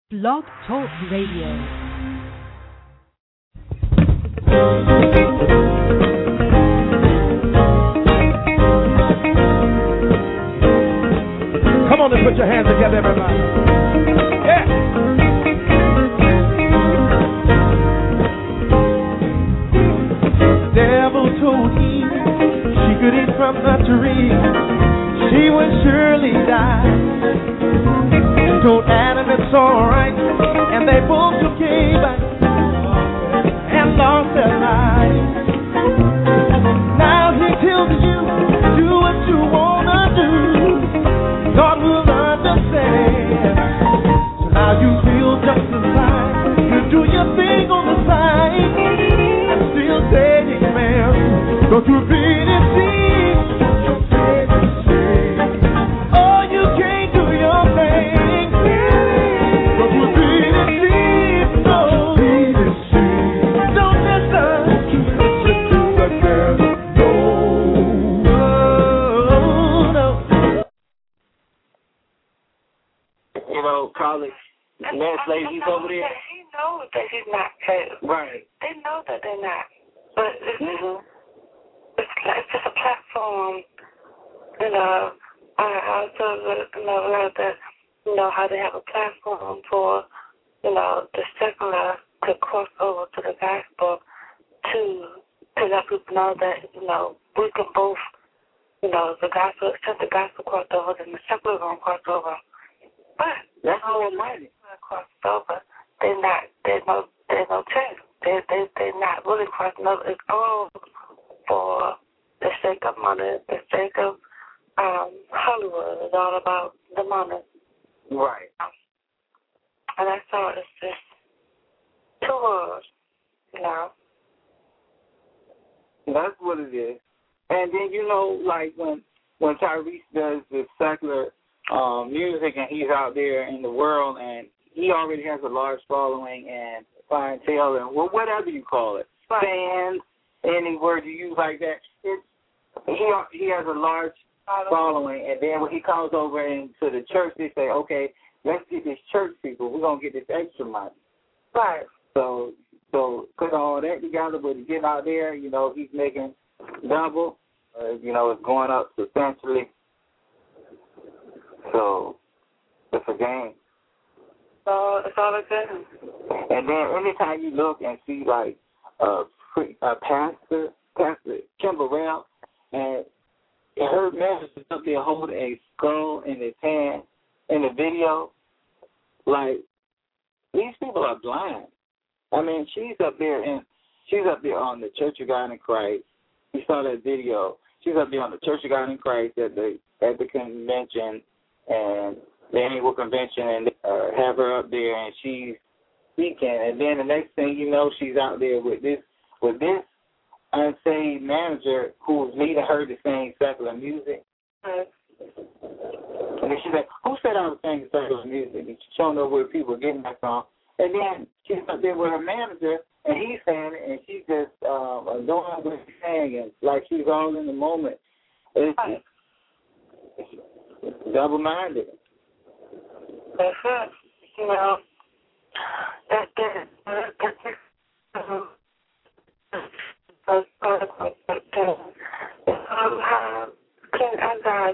Blog Talk Radio. Come on and put your hands together, everybody. Yeah. The devil told Eve she could eat from the tree. She would surely die. Told Adam it's alright, and they both came back and lost their lives. Now he tells you, do what you wanna do. God will understand. So now you feel just as fine. You do your thing on the side. I'm still saying, man, don't you be deceived. Don't you be deceived. Oh, you can't do your thing. Don't you be deceived. Don't be deceived. Don't listen. Don't you listen to the devil. No. You know, college mass ladies over there. He knows that he's not paid. Right. They know that they're not. But it's just a platform. You know, I also learned that, how they have a platform for, the secular to cross over to the gospel to let people know that, we can both, the gospel, since the gospel crossed over, then the secular going to cross over. But that's more money. Crossed over. They're no chance. They're not really crossing over. It's all for the sake of money, the sake of Hollywood. It's all about the money. Right. And that's all. It's just 2 words, That's what it is. And then, like when Tyrese does the secular music and he's out there in the world and he already has a large following and clientele and whatever you call it, right. Fans, any word you use like that, he has a large following, and then when he comes over into the church, they say, okay, let's get these church people. We're going to get this extra money. Right. So put all that together, but to get out there, he's making double. It's going up substantially. So it's a game. So it's all a game. And then anytime you look and see like Pastor Kim Burrell, and her man is up there holding a skull in his hand in the video, like these people are blind. I mean, she's up there on the Church of God in Christ. You saw that video. She's up there on the Church of God in Christ at the convention and the annual convention, and have her up there and she's speaking, and then the next thing you know, she's out there with this unsaved manager who's leading her to sing secular music. Right. And then she's like, who said I was singing secular music? And she don't know where people are getting that from. And then she's up there with her manager, and he's saying it, and she's just doing what he's saying, and like she's all in the moment. It's double-minded. That's it. That's it. How guys,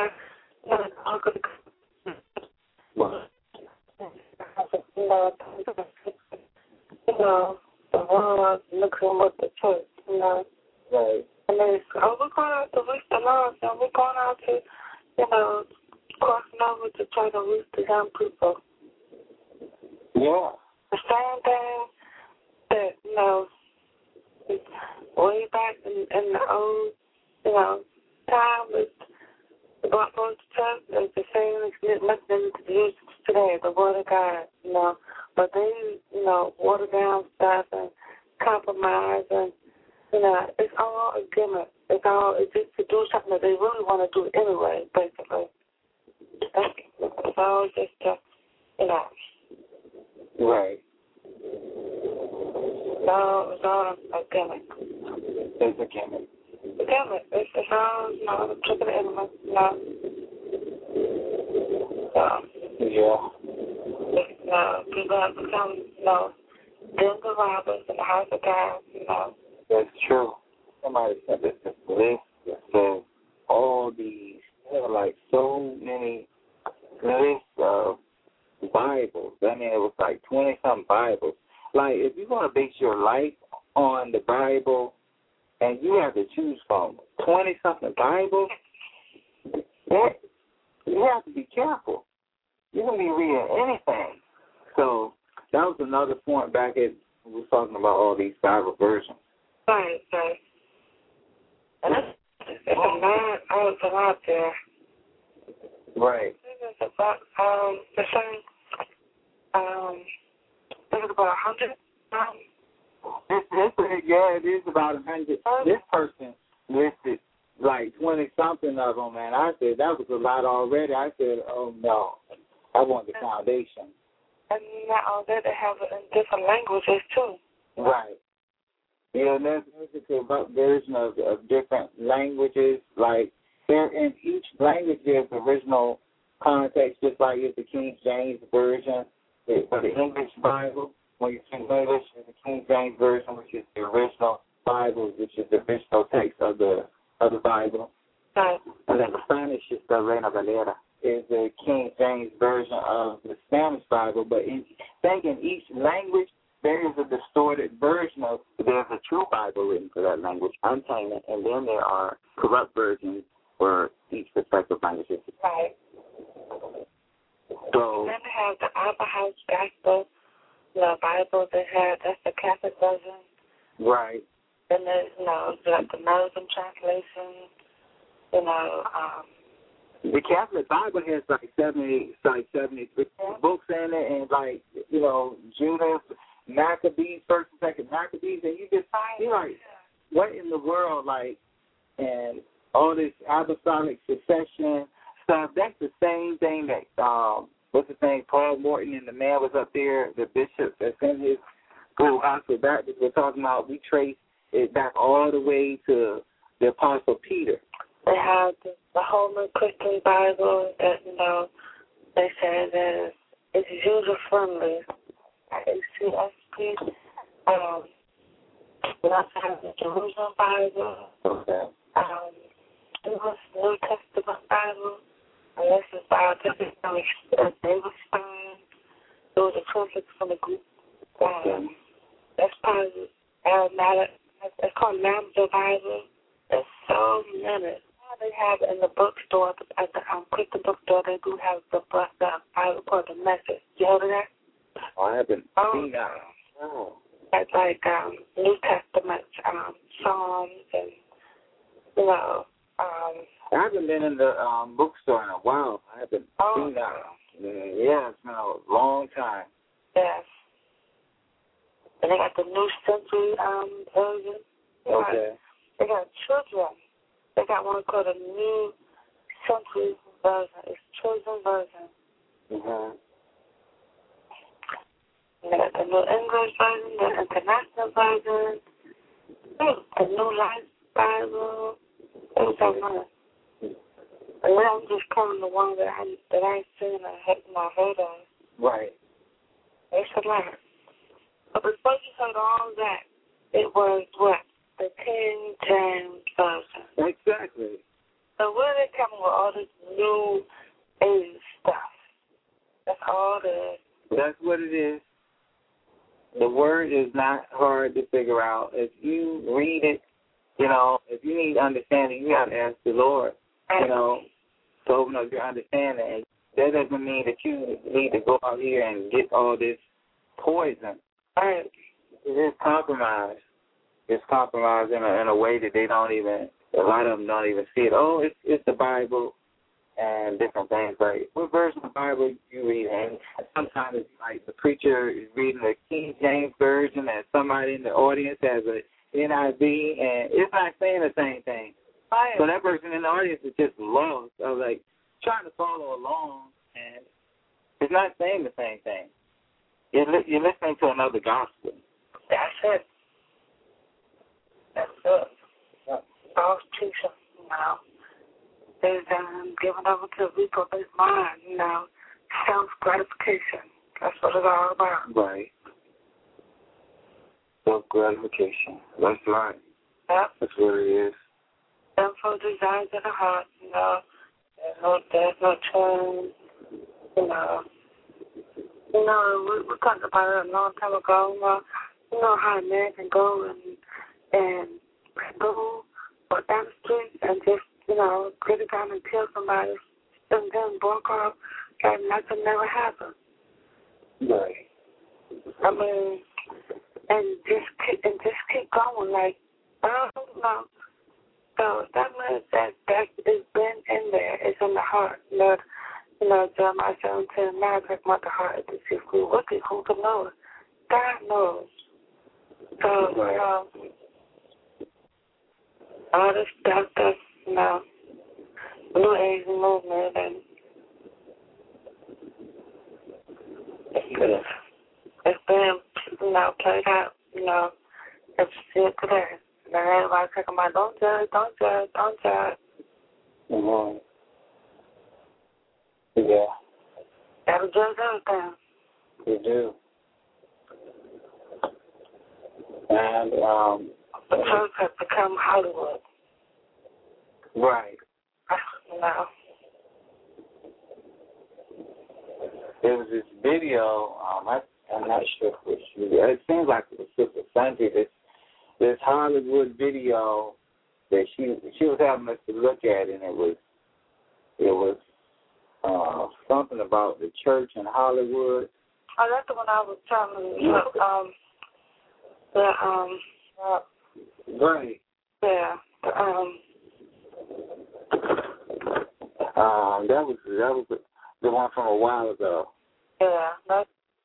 the world looking with the church, Right. And they say, we're going out to reach the lost, and we're going out to, crossing over to try to reach the young people. Yeah. The same thing that, way back in the old, time with the Black Folks Church, it's the same, it's nothing to use today, the Word of God, But they, water down stuff and compromise and, it's all a gimmick. It's just to do something that they really want to do anyway, basically. It's all just, Right. It's all a gimmick. It's a gimmick. Gimmick. It's all, the trick of the enemy, Yeah. people have become, den the robbers in the house of God, That's true. Somebody said this list that says all these, like so many lists of Bibles. I mean, it was like 20-something Bibles. Like, if you're going to base your life on the Bible and you have to choose from 20-something Bibles, you have to be careful. You can be reading anything. So that was another point back at we were talking about all these Bible versions. Right. And it's a lot there. Right. It's about the same. There's about 100. It is about 100. This person listed like 20-something of them, and I said that was a lot already. I said, oh no, I want the foundation. And not all that, they have it in different languages too. Right. Yeah, and there's a version of different languages. Like, there in each language there's original context, just like it's the King James Version. For the English Bible, when you speak English, it's the King James Version, which is the original Bible, which is the original text of the Bible. Right. And then the Spanish is the Reina Valera, is the King James Version of the Spanish Bible. But in each language, there is a distorted version of, there's a true Bible written for that language, untainted, and then there are corrupt versions for each respective languages. Right. So, then they have the Upper House Gospel, the Bible that's the Catholic version. right. Then there's, like the American translation, The Catholic Bible has like 73 books in it, and like, Judas, Maccabees, First and Second Maccabees, and you're like, what in the world, like, and all this apostolic succession stuff, that's the same thing that, what's the thing, Paul Morton and the man was up there, the bishop that's in his school, Gospel Baptist, we're talking about, we trace it back all the way to the Apostle Peter. They have the Holman Christian Bible that, they say that it's user-friendly. HCSP. We also have the Jerusalem Bible. Okay. New Testament Bible. And this is biography from David Stein. Those are conflicts from the group. That's probably Aromatic. It's called Lambda Bible. There's so many. They have in the bookstore, at the Christian bookstore, they do have the Bible called The Message. You heard of that? I haven't seen that. Oh. That's like New Testament Psalms and, I haven't been in the bookstore in a while. I haven't seen that. Yeah, it's been a long time. Yes. And they got the New Century version. Okay. They got children. They got one called a New Century version. It's children's version. Mm-hmm. They got the New English version, the International version, the New Life Bible. There's so much. And then I'm just calling the one that I've seen and heard of. Right. It's a lot. But before you heard all that, it was what? The King James Version. Exactly. So where are they coming with all this new age stuff? That's all it is. That's what it is. The word is not hard to figure out. If you read it, if you need understanding, you got to ask the Lord, to open up your understanding. And that doesn't mean that you need to go out here and get all this poison. Right. It is compromise. It's compromised in a way that they don't even, a lot of them don't even see it. Oh, it's the Bible and different things. Like, what version of the Bible you read? And sometimes it's like the preacher is reading the King James Version and somebody in the audience has a NIV, and it's not saying the same thing. Right. So that person in the audience is just lost. I was like, trying to follow along, and it's not saying the same thing. You're listening to another gospel. That's it. That's it. False teaching, They're given over to reprobate mind, self-gratification. That's what it's all about. Right. Self-gratification. That's right. Yep. That's what it is. Sinful desires of the heart, there's no change, we talked about it a long time ago, how a man can go and go down the street and just, get it down and kill somebody and then walk off and nothing never happened. Right. I mean, and just keep going, like, I don't know. So that means that it's been in there. It's in the heart. Jeremiah 17:9, take my heart is deceitful, wicked. Who can know it? God knows. So, all this stuff that's, New Age movement, and it's been, played out, it's still today. Now everybody talking about don't judge. Mm-hmm. Yeah. Gotta judge everything. You do. And the church has become Hollywood. Right. No. There was this video, I'm not sure which video. It seems like it was Sister Sunday, this Hollywood video that she was having us to look at, and it was something about the church in Hollywood. Oh, that's the one I was telling you. Right. Yeah. That was the one from a while ago. Yeah. That's.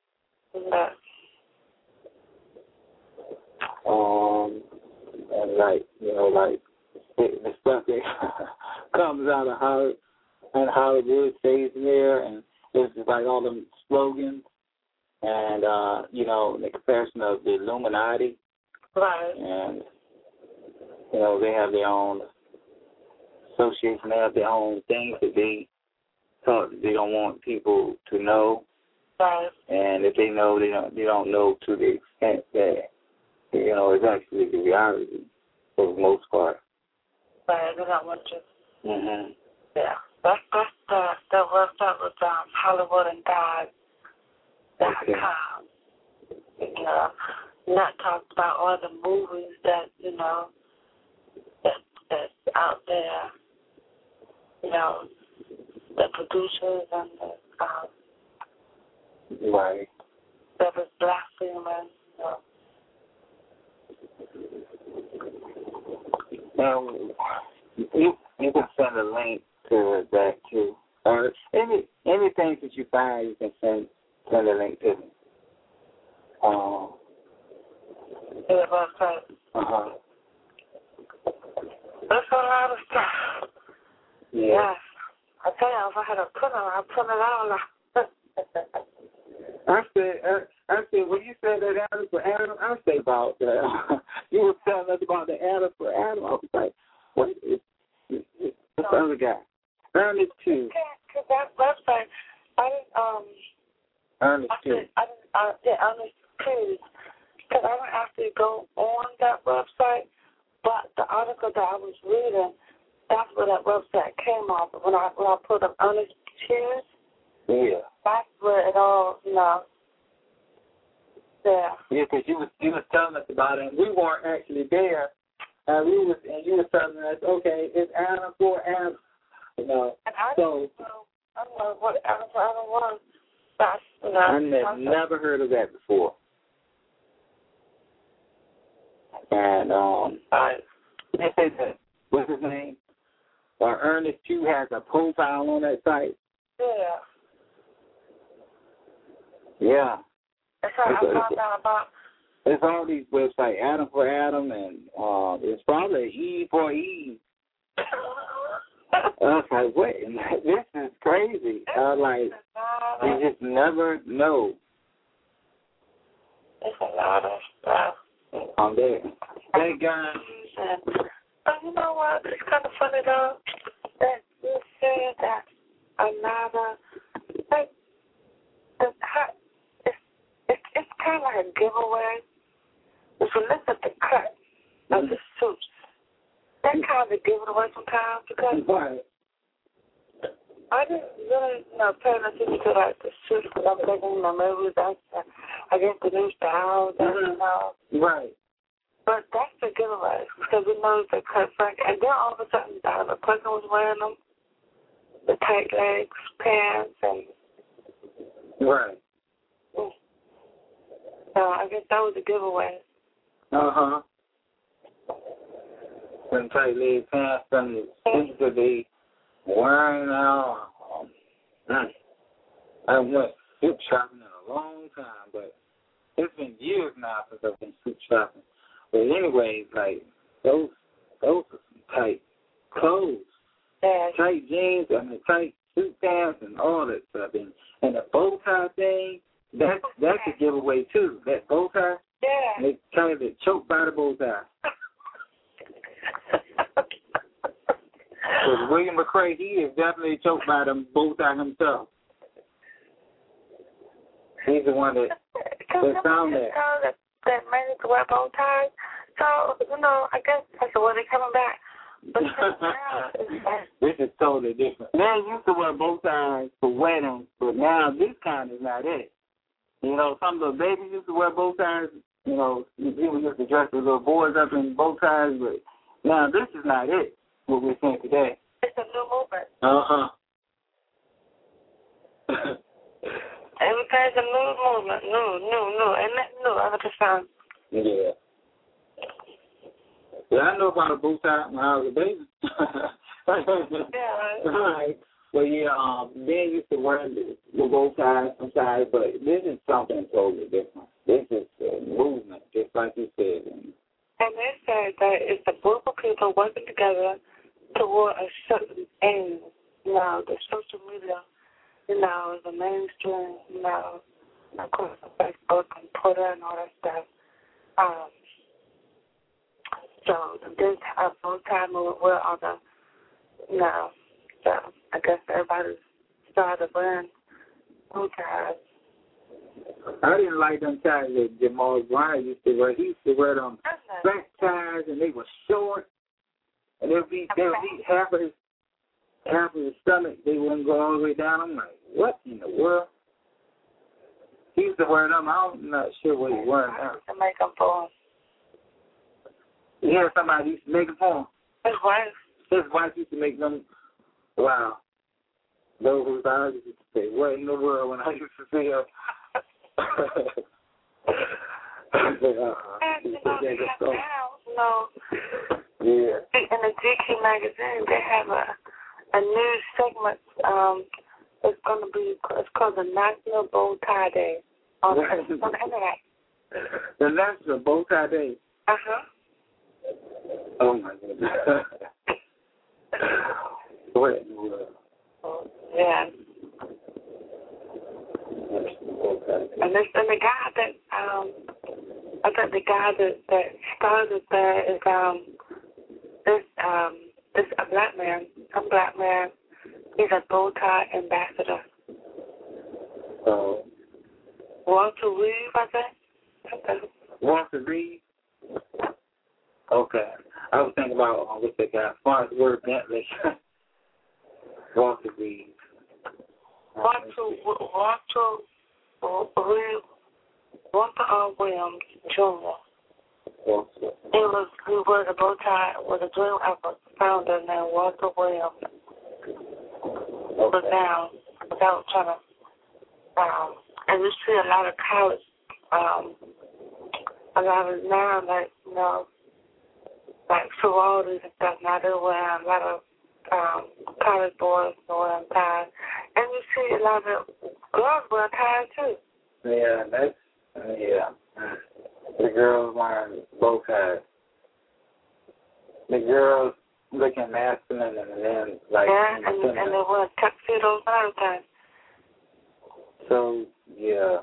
And the stuff that comes out of Hollywood stays there, and it's just like all them slogans, and the comparison of the Illuminati, right? And they have their own association, they have their own things that they don't want people to know, right? And if they know, they don't know to the extent that it's actually the reality for the most part. Right, they don't want you. Mhm. Yeah, that's the website with Hollywood and God. Okay. Not talked about all the movies that that's out there. The producers and the right. that was blasphemous. Now, you can send a link to that too, or anything that you find, you can send a link to me. Yeah, website. That's a lot of stuff. Yeah. Yes. I tell you, if I had a printer, I'd print it all out. I said, when you said that Adam for Adam, I say about that. You were telling us about the Adam for Adam. I was like, what is the other guy? Ernest too. Because that website, Ernest too. Ernest too. Because I didn't actually go on that website, but the article that I was reading, that's where that website came off. When I put up Ernest Hughes, yeah, that's where it all, Yeah. Yeah, because you was telling us about it, and we weren't actually there. And you was telling us, okay, it's Adam for Adam, And I don't know what Adam for Adam was. I never heard of that before. And they say that, what's his name? Ernest Pugh has a profile on that site. Yeah. Yeah. That's how I found out about. There's all these websites, Adam for Adam, and it's probably Eve for Eve. I was like, wait, this is crazy. You just never know. It's a lot of stuff. I'm there. Hey, guys. You know what? It's kind of funny, though, that you said that another, kind of like a giveaway. If you look at the cut of the suits, that kind of give it away sometimes because I didn't really, pay attention to like the suits because I'm thinking, maybe that's, I guess, the new style, Right. But that's the giveaway because we know they cut Frank, and then all of a sudden, the person was wearing them, the tight legs, pants, and. Right. So I guess that was a giveaway. Some tight leg pants, some seems to be wearing out. I went suit shopping in a long time, but it's been years now since I've been suit shopping. But anyways, like those are some tight clothes, tight jeans, tight suit pants, and all that stuff. And the bow tie thing, that's a giveaway too. That bow tie, they kind of get choked by the bow tie. Because William McCray, he is definitely choked by the bow tie himself. He's the one that found that. That made it to wear bow ties. So, I guess that's the way they're coming back. But this is totally different. Men used to wear bow ties for weddings, but now this kind is not it. Some little babies used to wear bow ties. People used to dress the little boys up in bow ties, but now this is not it, what we're seeing today. It's a new movement. Everything's a new movement. New. And that new, I understand. Yeah. Yeah, I know about a bow tie when I was a baby. Yeah. Right. Well, yeah, men used to wear the bow ties sometimes, but this is something totally different. This is a movement, just like you said. And they said that it's a group of people working together toward a certain aim. The social media, is the mainstream, of course, Facebook and Twitter and all that stuff. So this bow tie movement where all the, so I guess everybody started wearing bow ties. I didn't like them ties that Jamal Bryant used to wear. He used to wear them back ties, and they were short, and they'd be half of his stomach. They wouldn't go all the way down. I'm like, what in the world? He used to wear them. I'm not sure what he's wearing now. To make them for him. Yeah, somebody used to make them for him. His wife. His wife used to make them. Wow. Those who I used to say, what in the world when I used to see her? Yeah. In the GQ magazine, they have a news segment. It's called the National Bow Tie Day on the internet. The National Bow Tie Day. Oh my goodness. What in the world? Yeah. And the guy that I think the guy that started there is a black man. A black man. He's a bow tie ambassador. Walter Reed, I think. Walter Reed. Okay. I was thinking about what's that guy? Farnsworth Bentley. Walter Reed. Walter Williams Jr. He was a bow tie with a dream of a founder named Walter Williams. But now, without trying to, and you see a lot of college, a lot of now, like sororities and stuff, now they're wearing a lot of college boys wearing ties. And you see a lot of girls wearing ties too. Yeah, the girls wearing bow ties. The girls looking masculine and then like. Yeah, and they wear tuxedos and everything. So, yeah.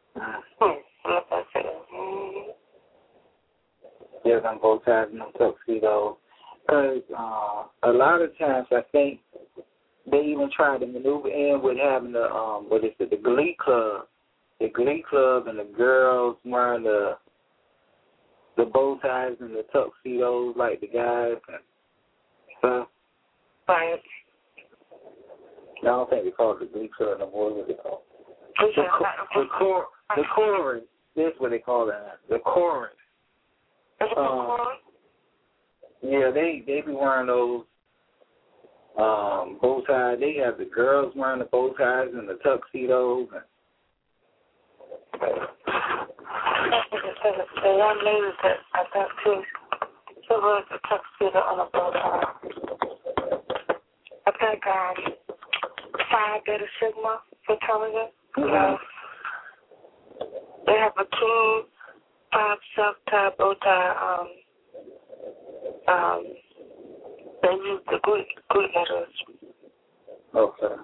Yeah, them bow ties and them tuxedos. Because a lot of times I think they even try to maneuver in with having the Glee Club the Glee Club and the girls wearing the bow ties and the tuxedos like the guys and stuff. Right. I don't think they call it the Glee Club no more. What they call it? The chorus. That's what they call it. The chorus. Yeah, they be wearing those bow ties. They have the girls wearing the bow ties and the tuxedos. The young lady that I got to, she wears a tuxedo on a bow tie. I think Phi Beta Sigma fraternity. They have a 2-5 self-tie bow tie. They use the Greek letters. Okay.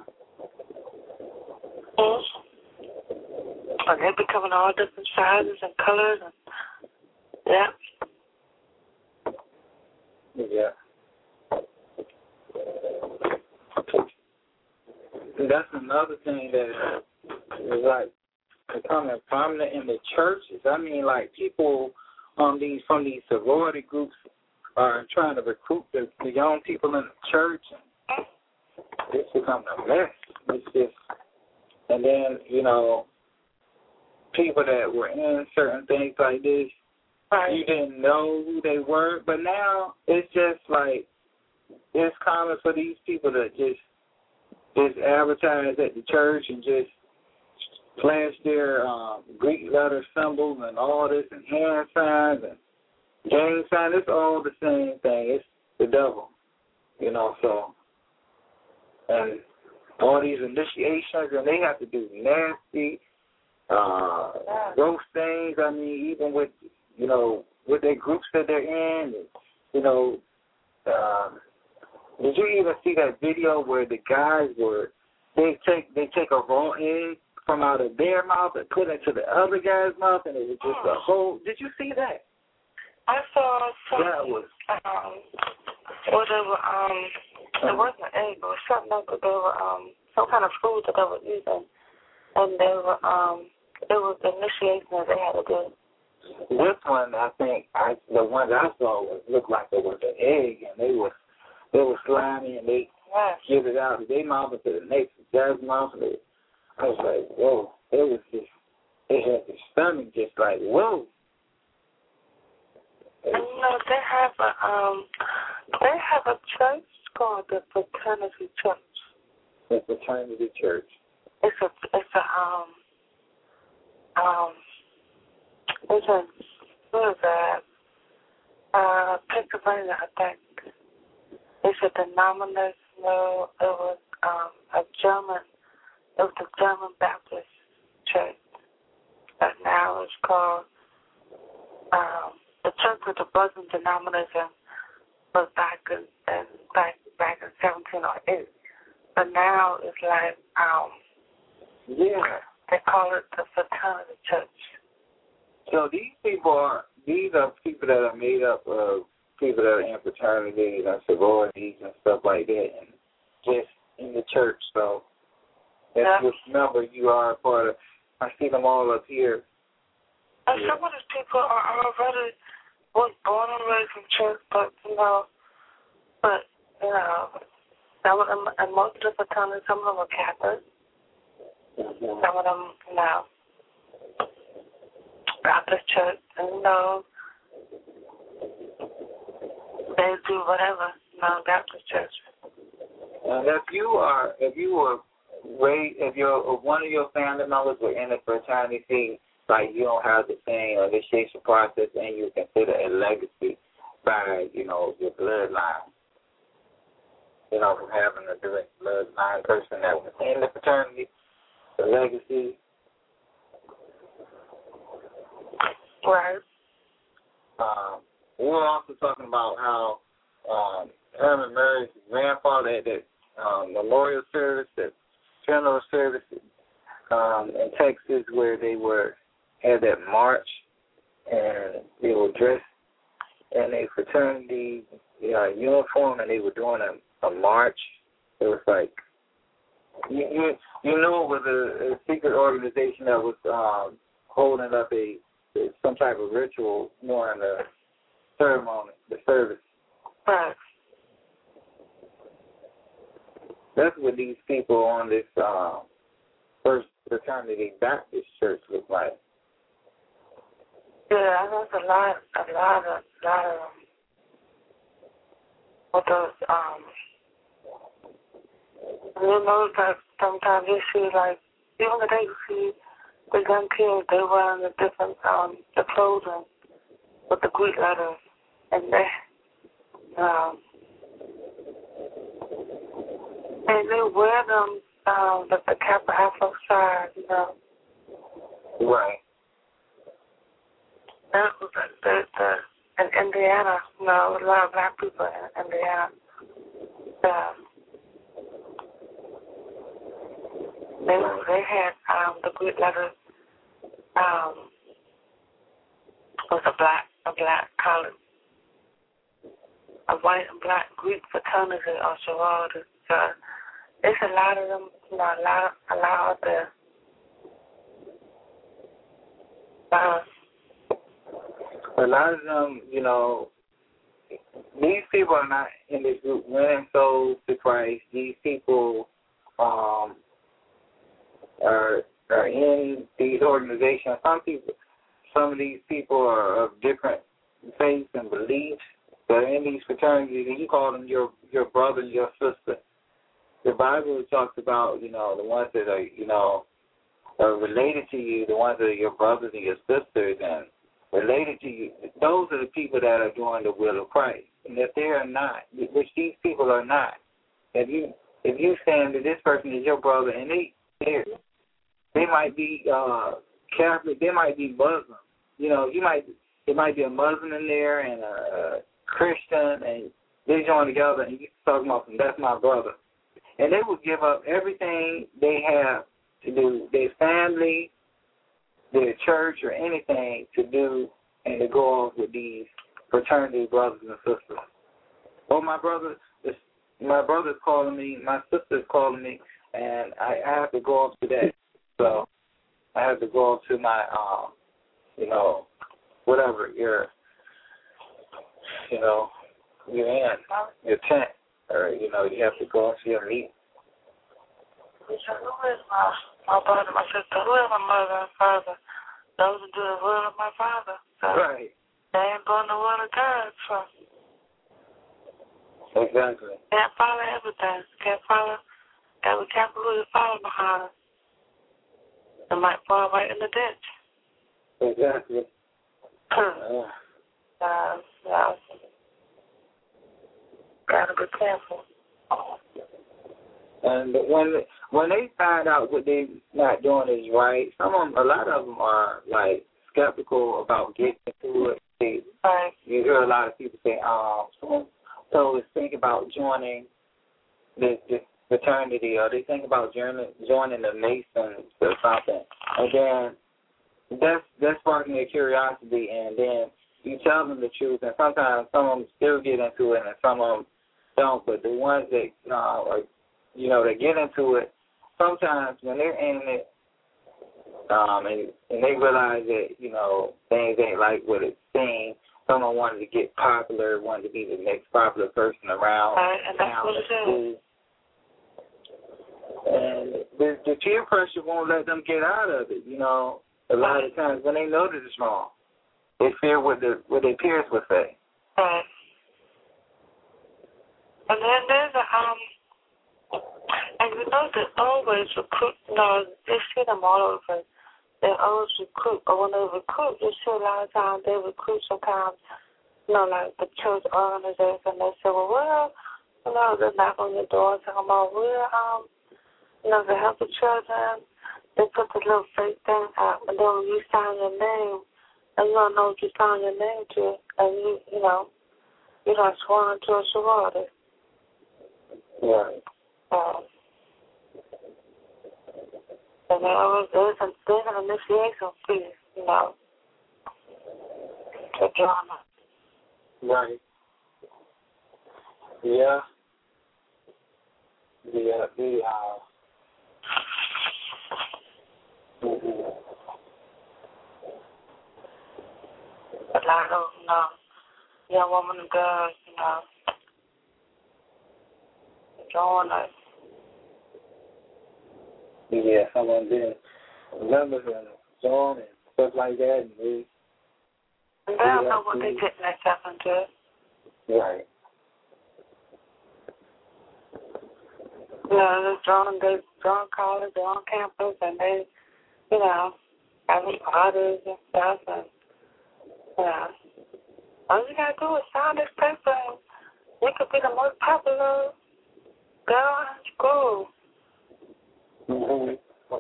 And they be coming all different sizes and colors. And, yeah. Yeah. And that's another thing that is like becoming prominent in the churches. I mean, like people from these sorority groups are trying to recruit the young people in the church. And it's becoming a mess. It's just, and then, you know, people that were in certain things like this, you didn't know who they were, but now it's just like it's common for these people to just advertise at the church and just flash their Greek letter symbols and all this and hand signs and gang signs. It's all the same thing. It's the devil, you know. So, and all these initiations, and they have to do nasty, gross things. I mean, even with, you know, with their groups that they're in, you know. Did you even see that video where the guys they take a raw egg from out of their mouth and put it into the other guy's mouth, and it was just a whole. Did you see that? I saw something. That was. It wasn't an egg, it was something else that they were some kind of food that they were eating, and they were it was the initiation that they had to do. This one, I think, the ones I saw looked like it was an egg, and they were slimy, and they give it out of their mouth into the next guy's mouth. And I was like, whoa! It was just, it had the stomach just like, whoa. And you know, they have a church called the Fraternity Church. The Fraternity Church. It's a what is that? Pennsylvania, I think. It's a denominational. It was a German Baptist church. But now it's called the Church of the Bosom Denomination. Was back in 1708. But now it's like they call it the Fraternity Church. So these are people that are made up of people that are in fraternities and sororities and stuff like that, and just in the church. So that's which number you are a part of. I see them all up here. And some of these people are already born and raised in church, but some of them, and most of the fraternities, some of them are Catholic. Mm-hmm. Some of them, Baptist church, and they do whatever, Baptist church. And if one of your family members were in a fraternity, like you don't have the same initiation process, and you consider a legacy by, your bloodline. From having a direct bloodline person that was in the fraternity, the legacy. Right. We were also talking about how Herman Murray's grandfather had that memorial service, that funeral service in Texas, where they had that march, and they were dressed in a fraternity uniform, and they were doing a march. It was like You knew it was a secret organization that was holding up some type of ritual during the ceremony, the service. Right. That's what these people on this First Fraternity Baptist Church look like. Yeah, there's a lot of them. With those, you know that sometimes you see, like, even today you see the young kids, they wearing the different, the clothing with the Greek letters, and they wear them, with the Kappa Alpha side, you know. Right. That was in Indiana, you know, a lot of black people in Indiana. They had the Greek letters. Was a black college, a white and black Greek fraternity or sorority. So it's a lot of them, you know, a lot out there. A lot of them, you know, these people are not in this group winning souls to Christ. These people are in these organizations. Some of these people are of different faiths and beliefs. They're in these fraternities, and you call them your brother and your sister. The Bible talks about, you know, the ones that are, you know, are related to you, the ones that are your brothers and your sisters, and related to you. Those are the people that are doing the will of Christ. And if they are not, which these people are not, if you saying that this person is your brother, and they might be Catholic, they might be Muslim. You know, it might be a Muslim in there and a Christian, and they join together, and you talk about them. That's my brother, and they will give up everything they have to do, their family, their church, or anything to do, and to go off with these fraternity brothers and sisters. Oh, my brother's calling me, my sister's calling me, and I have to go off to that. So I have to go off to my, you know, whatever you're in, your tent, or, you know, you have to go off to your meeting. Who is my brother, my sister? Who is my mother and father? Those who do the will of my Father. So right. They ain't doing the will of God. So exactly. Can't follow everything. Can't follow. Gotta be careful who you follow behind. It might fall right in the ditch. Exactly. Gotta be careful. And when they find out what they're not doing is right, a lot of them are like skeptical about getting into it. Right. You hear a lot of people say, so think about joining this fraternity, or they think about joining the Masons or something, and then that's sparking their curiosity, and then you tell them the truth, and sometimes some of them still get into it, and some of them don't. But the ones that are, you know, they get into it, sometimes when they're in it, and they realize that, you know, things ain't like what it seems. Someone wanted to get popular, wanted to be the next popular person around. Right, and that's what it is. And the peer pressure won't let them get out of it, you know. A lot of times when they know that it's wrong, they fear what their peers would say. Right. And then there's and you know they always recruit, you know, you see them all over. They always recruit, but when they recruit, you see a lot of times they recruit sometimes, you know, like the church organization, they say, well, you know, they knock on your door talking about, you know, to help the children. They put the little fake thing out, and then when you sign your name, and you don't know what you sign your name to, and you know, you're not sworn to a sorority. Right. And there's an initiation fee, you know, to join. Right. Yeah. A lot of, young women and girls, join us. Yeah, someone did members and join and stuff like that, and they don't know what they're getting themselves into. Right. They join college, they're on campus, and they, having parties and stuff, and, all you gotta do is sign this paper, and you could be the most popular girl in school. Mm-hmm.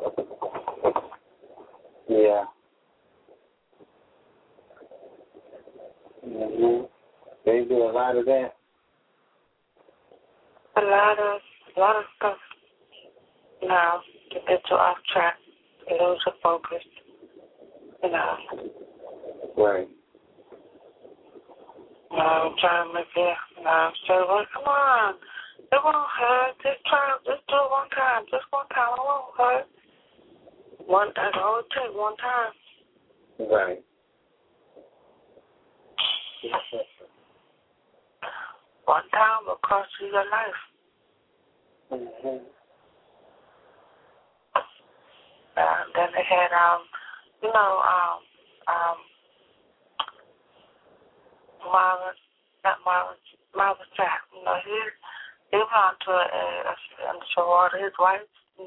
Yeah. Mm-hmm. They do a lot of that. A lot of stuff now to get you off track, to lose your focus, Right. I'm trying to make it, say, well, come on, it won't hurt, just do it one time, it won't hurt. That's all it takes, one time. Right. One time will cost you your life. Mm-hmm. Then they had, Marvin Sapp. He belonged to a sorority. His wife,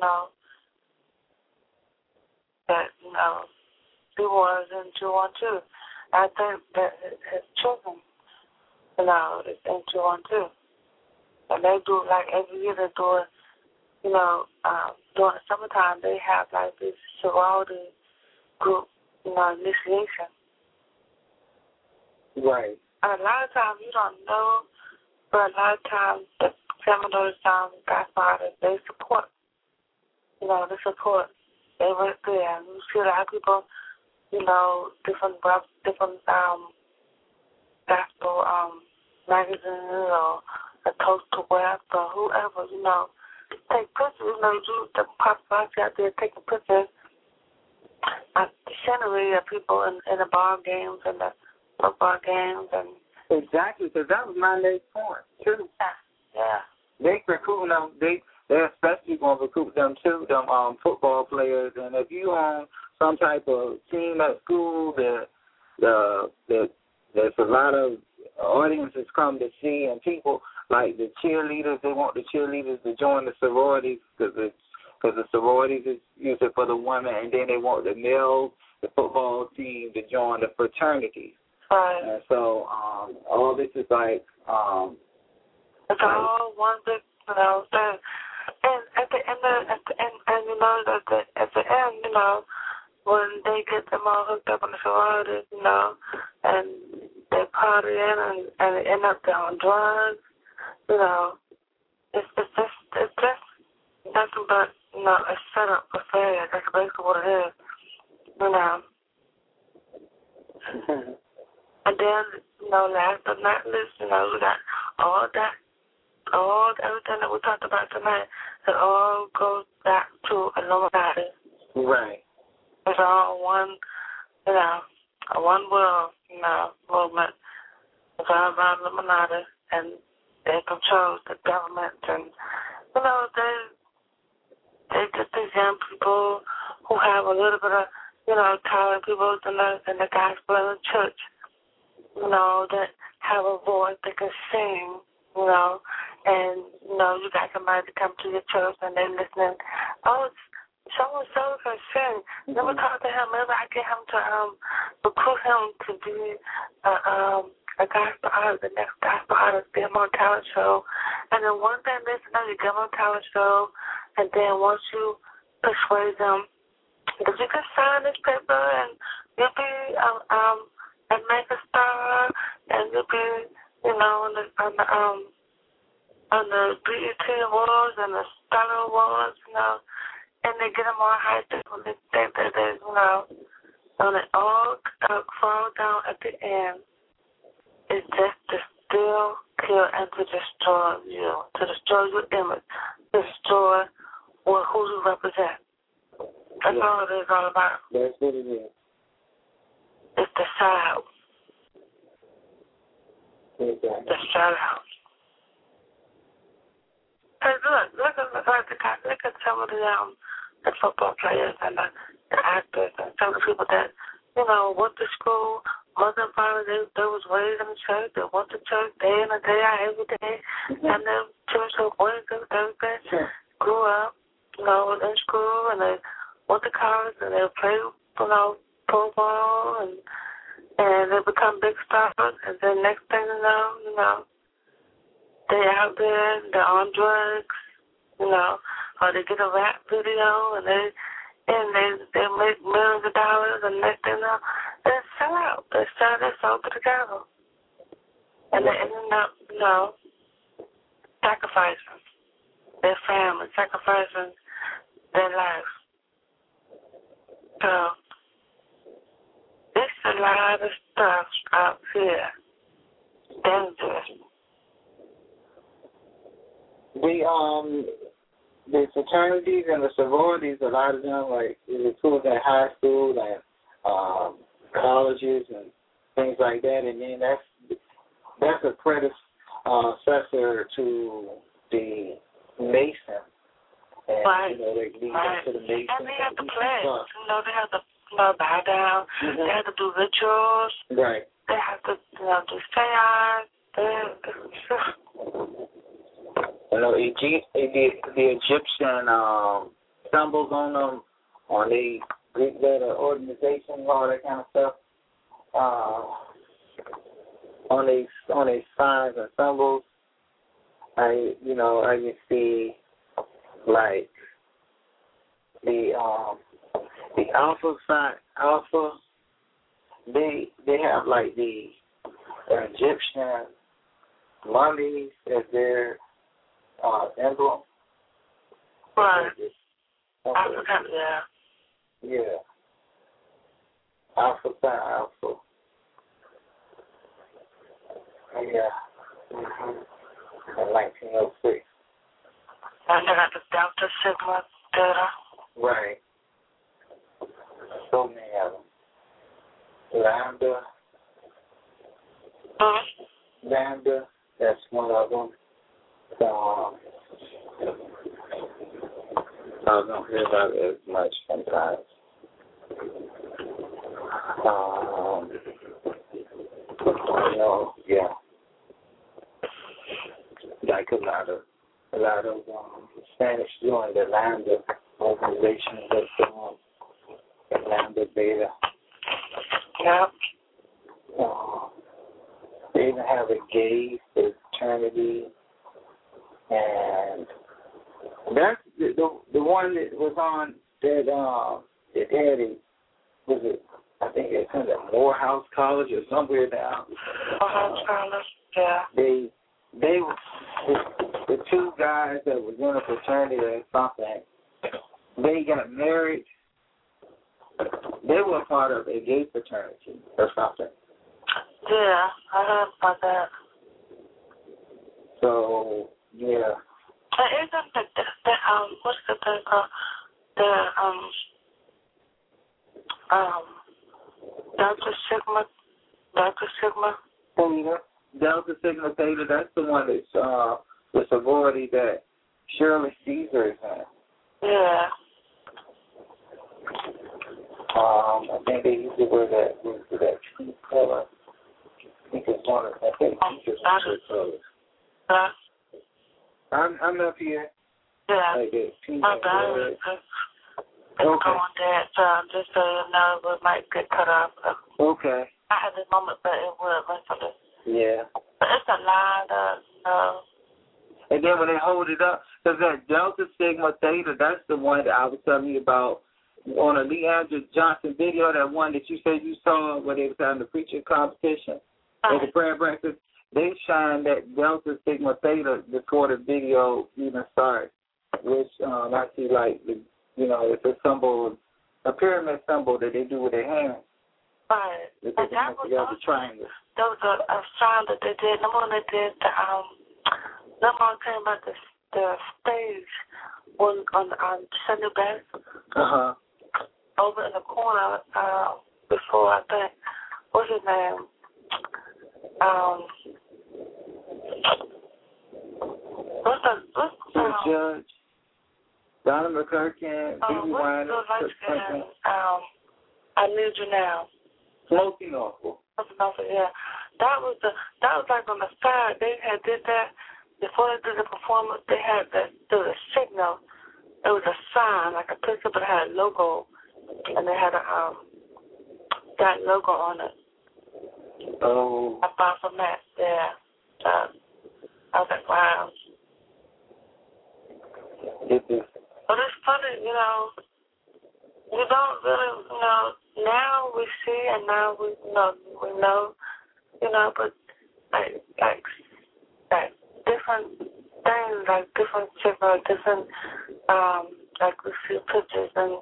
that, he was in 212. I think that his children, is in 212. And they do, like, every year they do it, during the summertime, they have, like, this sorority group, initiation. Right. And a lot of times you don't know, but a lot of times the Seminoles, Godfathers, they support. They support. They right there. And you see a lot of people, different gospel magazines or a Toast to Web or whoever, take pictures. The paparazzi out there taking pictures of the scenery of people in the ball games and the football games. And exactly, because that was my next point, too. Yeah. They recruiting them. They're especially going to recruit them, too, them football players. And if you on some type of team at school, there's a lot of audiences come to see, and people like the cheerleaders, they want the cheerleaders to join the sororities because the sororities is usually for the women, and then they want the football team to join the fraternities. Right. And so all this is like it's all one big, thing. And at the end, when they get them all hooked up on the sororities, and they partying and they end up on drugs, it's just nothing but, a setup for failure. That's basically what it is, And then, last but not least, we got everything that we talked about tonight, it all goes back to Illuminati. right. It's all one, a one world, movement. It's all about Illuminati, and they control the government, and, they get these young people who have a little bit of, talent, people in the gospel and the church, that have a voice, they can sing, and, you got somebody to come to your church and they're listening. Oh, so-and-so can sing. Never talk to him. Maybe I get him to recruit him to be a gospel artist, the next gospel artist, get him on a talent show. And then one thing, you get him on a talent show, and then once you persuade them, because you can sign this paper and you'll be a mega star, and you'll be, on the BET Awards and the Stellar Awards, and they get them all hyped up when they think that they, and it all fall down at the end. It's just to steal, kill, and to destroy you, to destroy your image, to destroy who you represent. That's all it is all about. That's what it is. It's the shout out. Exactly. The shout out. Hey, look at some of the football players and the actors and some of the people that, went to school. Mother and father, they was raised in the church. They went to church day in and day out every day. And the church boys and everything grew up, in school, and they went to college, and they played, football, and they become big stars. And then next thing you know, they out there, they're on drugs, or they get a rap video, and they make millions of dollars, and next thing you know, they sell out. They sell to the devil. And they end up, sacrificing their family, sacrificing their life. So, there's a lot of stuff out here. Dangerous. The fraternities and the sororities, a lot of them, like the schools at high school and colleges and things like that, and then that's a predecessor to the Mason. And, right. They lead up to the Mason. And they have to pledge. They have to bow down. They have to do rituals. Right. They have to do seance. The Egyptian symbols on them, on the Greek letter organization, all that kind of stuff. On these signs and symbols, I can see like the alpha sign, alpha. They have like the Egyptian mummies as their emblem. Right. African, yeah. Yeah. Alpha sign, alpha. Yeah. In 1906. And they got the Delta Sigma Theta. Right. So many of them. Lambda. Lambda, that's one of them. I don't hear about it as much sometimes. Yeah. Like a lot of Spanish doing the Lambda organization that's the Lambda Beta. Yep. They even have a gay fraternity, and that's the one that was on that Eddie was it? I think it's in the Morehouse College or somewhere down. Morehouse College, yeah. They were the two guys that was in a fraternity or something. They got married. They were part of a gay fraternity or something. Yeah, I heard about that. So, yeah. Isn't what's the thing called? Delta Sigma Theta. Delta Sigma Theta, that's the one that's the sorority that Shirley Caesar is in. Yeah. I think they used to wear that tree color. I think it's one of teachers wear colors. I'm up here. Yeah. Like that pink My bad. It's going dead, so just so you know, it might get cut off. Okay. I had this moment, but it will eventually. Yeah. But it's a lot of. And then when they hold it up, because that Delta Sigma Theta, that's the one that I was telling you about on a Leandra Johnson video, that one that you said you saw where they was having the preaching competition at the prayer breakfast. They shine that Delta Sigma Theta before the video even starts, which I see like, it's a symbol, a pyramid symbol that they do with their hands. Right. They put them together, triangle. There was a song that they did. Number one, they did number one came about the stage on Sunday Best. over in the corner before, I think, what's his name? What's the judge? Donna McCurkin, Dee Wine, I Need You Now. Smoky Norfolk. Yeah. That was like on the side. They had did that before they did the performance. They had the signal. It was a sign, like a picture, but it had a logo, and they had that logo on it. Oh. I bought from that. Yeah. I was like, wow. But it's funny, you know. We don't really, you know. Now we see, and now we know, you know. But like different things, like different children, different, like we see pictures and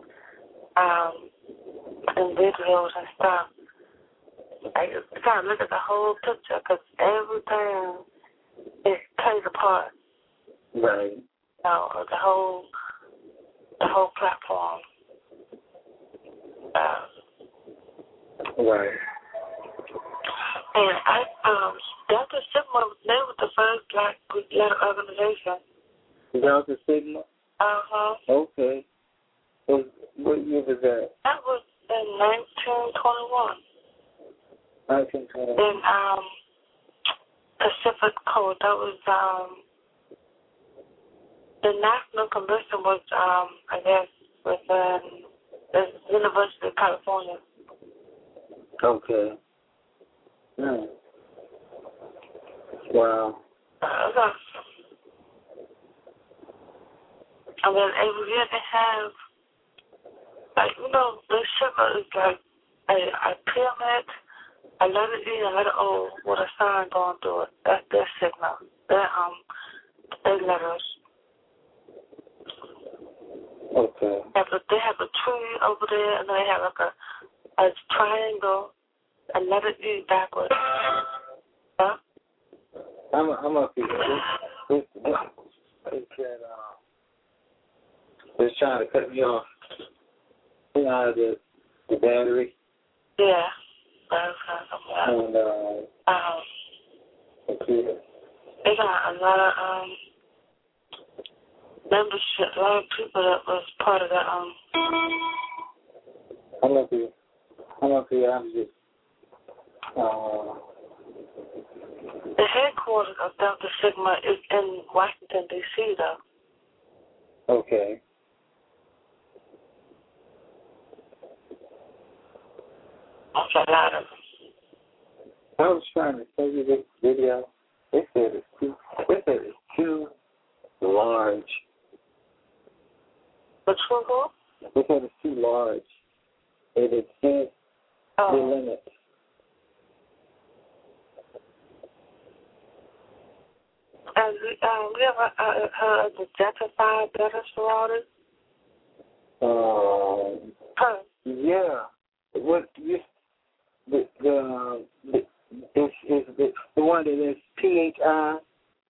videos and stuff. Like, you gotta look at the whole picture because everything plays a part. Right. You know, the whole platform. Right. And Delta Sigma, they were the first Black letter organization. Delta Sigma? Okay. What year was that? That was in 1921. 1921. In Pacific Code, that was the National Convention was I guess within the University of California. Okay. Wow. And then every year they have, like, you know, their sugar is like a pyramid, a letter E, a letter O with a sign going through it. That's their signal. Their letters. Okay. Yeah, but they have a tree over there, and they have like a triangle, a letter E backwards. Huh? I'm up here. They're trying to cut me off. You know, the battery. Yeah. And they got a lot of membership, a lot of people that was part of that. I'm up here. I'm just. The headquarters of Delta Sigma is in Washington, D.C., though. Okay. That's a lot of. I was trying to show you this video. They said it's too large. The true who? They said it's too large. It exceeds the limit. And we ever heard of the gentrified better sorority? Yeah. What you the one that is PHI